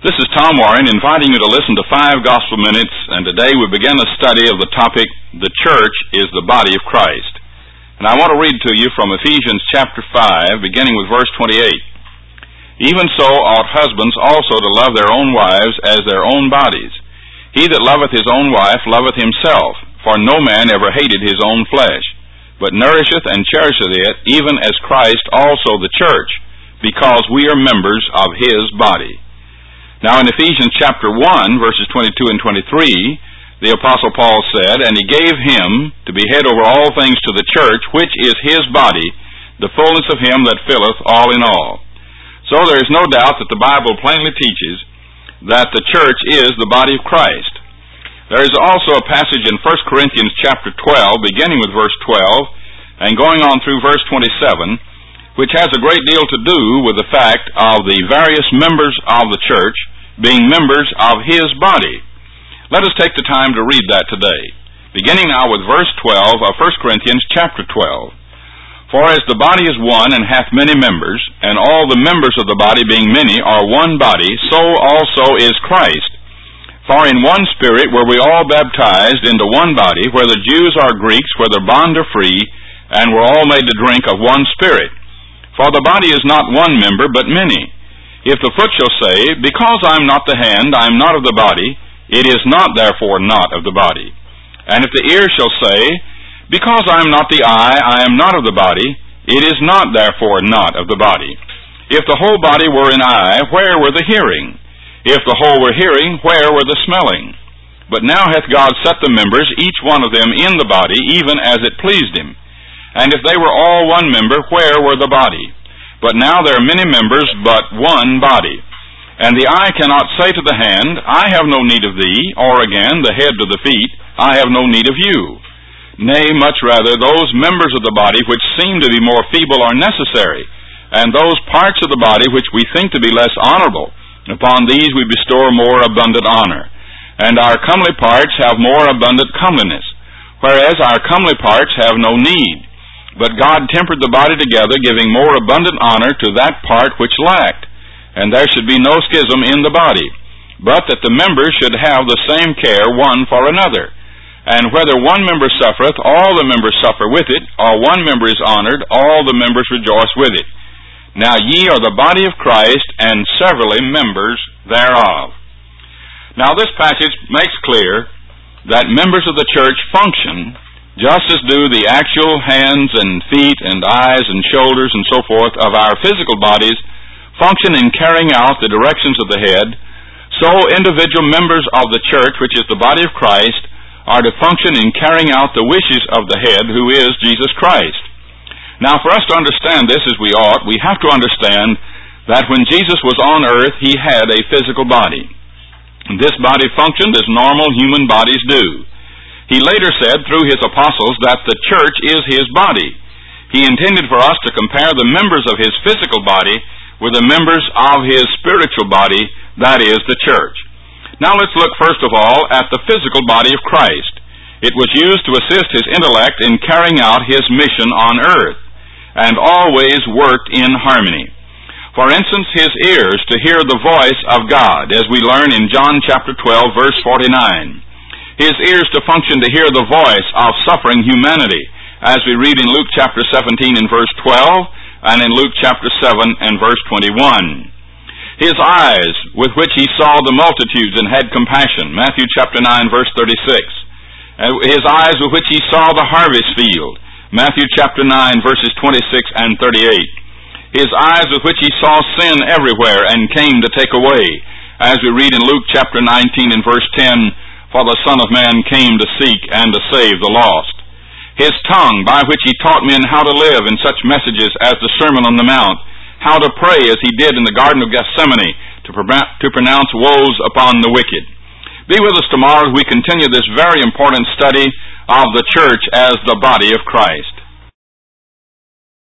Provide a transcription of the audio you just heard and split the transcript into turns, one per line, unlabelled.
This is Tom Warren inviting you to listen to 5 Gospel Minutes, and today we begin a study of the topic, The Church is the Body of Christ. And I want to read to you from Ephesians chapter 5, beginning with verse 28. Even so ought husbands also to love their own wives as their own bodies. He that loveth his own wife loveth himself, for no man ever hated his own flesh, but nourisheth and cherisheth it, even as Christ also the church, because we are members of his body. Now in Ephesians chapter 1, verses 22 and 23, the Apostle Paul said, And he gave him to be head over all things to the church, which is his body, the fullness of him that filleth all in all. So there is no doubt that the Bible plainly teaches that the church is the body of Christ. There is also a passage in 1 Corinthians chapter 12, beginning with verse 12, and going on through verse 27, which has a great deal to do with the fact of the various members of the church being members of his body. Let us take the time to read that today, beginning now with verse 12 of 1 Corinthians chapter 12. For as the body is one and hath many members, and all the members of the body being many are one body, so also is Christ. For in one Spirit were we all baptized into one body, whether Jews or Greeks, whether bond or free, and were all made to drink of one Spirit. For the body is not one member, but many. If the foot shall say, Because I am not the hand, I am not of the body, it is not therefore not of the body. And if the ear shall say, Because I am not the eye, I am not of the body, it is not therefore not of the body. If the whole body were an eye, where were the hearing? If the whole were hearing, where were the smelling? But now hath God set the members, each one of them in the body, even as it pleased him. And if they were all one member, where were the body? But now there are many members, but one body. And the eye cannot say to the hand, I have no need of thee, or again, the head to the feet, I have no need of you. Nay, much rather, those members of the body which seem to be more feeble are necessary, and those parts of the body which we think to be less honorable, upon these we bestow more abundant honor. And our comely parts have more abundant comeliness, whereas our comely parts have no need. But God tempered the body together, giving more abundant honor to that part which lacked. And there should be no schism in the body, but that the members should have the same care one for another. And whether one member suffereth, all the members suffer with it, or one member is honored, all the members rejoice with it. Now ye are the body of Christ, and severally members thereof. Now this passage makes clear that members of the church function just as do the actual hands and feet and eyes and shoulders and so forth of our physical bodies function in carrying out the directions of the head, so individual members of the church, which is the body of Christ, are to function in carrying out the wishes of the head, who is Jesus Christ. Now, for us to understand this as we ought, we have to understand that when Jesus was on earth, he had a physical body. This body functioned as normal human bodies do. He later said through his apostles that the church is his body. He intended for us to compare the members of his physical body with the members of his spiritual body, that is, the church. Now let's look first of all at the physical body of Christ. It was used to assist his intellect in carrying out his mission on earth, and always worked in harmony. For instance, his ears to hear the voice of God, as we learn in John chapter 12, verse 49. His ears to function to hear the voice of suffering humanity, as we read in Luke chapter 17 and verse 12, and in Luke chapter 7 and verse 21. His eyes, with which he saw the multitudes and had compassion, Matthew chapter 9 verse 36. His eyes with which he saw the harvest field, Matthew chapter 9 verses 26 and 38. His eyes with which he saw sin everywhere and came to take away, as we read in Luke chapter 19 and verse 10, For the Son of Man came to seek and to save the lost. His tongue, by which he taught men how to live in such messages as the Sermon on the Mount, how to pray as he did in the Garden of Gethsemane, to pronounce woes upon the wicked. Be with us tomorrow as we continue this very important study of the church as the body of Christ.